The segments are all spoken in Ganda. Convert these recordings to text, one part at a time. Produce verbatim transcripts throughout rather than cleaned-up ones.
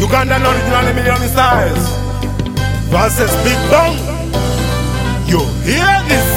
Ugandan original and million styles versus Big Bang. You hear this?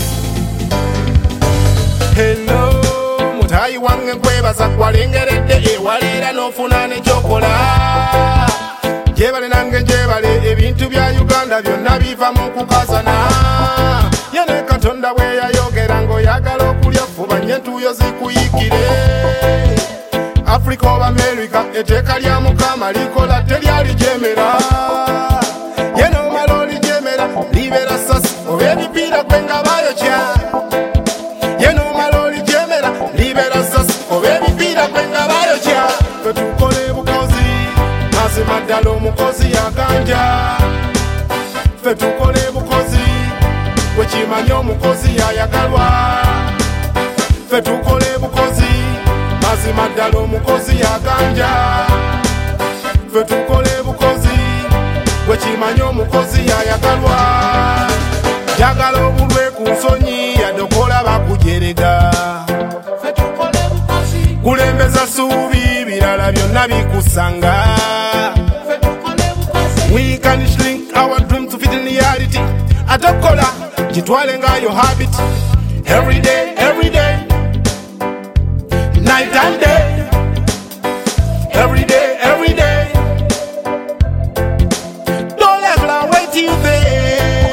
Hello, mutayi wange nkwebaza kwalengeredde ewaleera n'ofuna n'ekyokola. Jebale nange jebale ebintu bya Uganda byonna biva mu kukasana. Yene Katonda bwe yayogera ng'oyagala okulya fuba nnyo entuuyo zikuyikire. Africa oba America etteeka lya Mukama likola teryalijemera. Yene omala olijemera libeera sasi oba ebipiira gwe nga bayokya. Yene omala olijemera libeera sasi oba ebipiira gwe nga bayokya. Ffe tukole bukozi mazima ddala omukozi yaganja. Ffe tukole bukozi gwe kimanyi omukozi yayagalwa. Ffe tukole bukozi mazima ddala omukozi yaganja. Ffe tukole bukozi gwe kimanyi omukozi yayagalwa. Jagala obulwe ku nsonyi yadde okolaba kujerega. Ffe tukole bukozi kulembeza suubi birala byonna bikusanga. Ffe tukole bukozi we can shrink our dreams to fit in reality. Atokola kitwale nga yo habit every day every day night and day, every day, every day. Don't let her wait till there.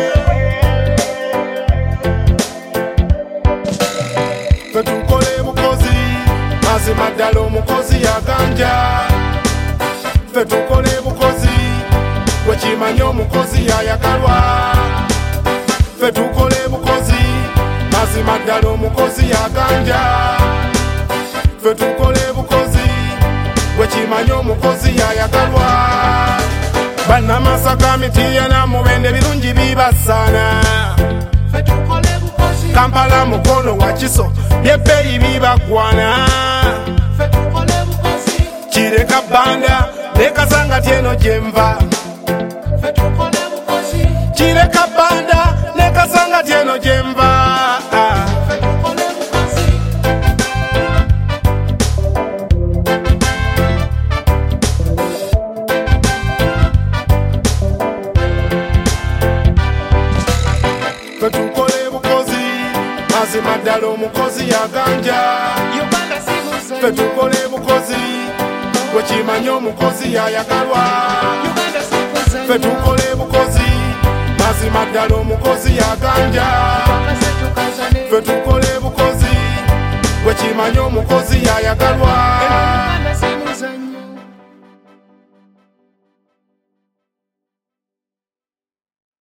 Ffe tukole bukozi mazima ddala omukozi yaganja. Ffe tukole bukozi gwe kimanyi omukozi yayagalwa. Ffe tukole bukozi mazima ddala omukozi yaganja. Ffe tukole bukozi gwe kimanyi omukozi yayagalwa. Bannamasa mitiya na mubende birungi bibasaana. Ffe tukole bukozi Kampala mukono wa kiso byebbeeyi bibagwana. Ffe tukole bukozi Kireka Banda nekasanga tyeno gyenva. Ffe tukole bukozi Kireka Banda nekasanga tyeno gyenva. Ffe tukole bukozi mazima ddala omukozi yaganja. Ffe tukole bukozi gwe kimanyi omukozi yayagalwa. Ffe tukole bukozi mazima ddala omukozi yaganja. Ffe tukole bukozi gwe kimanyi omukozi yayagalwa.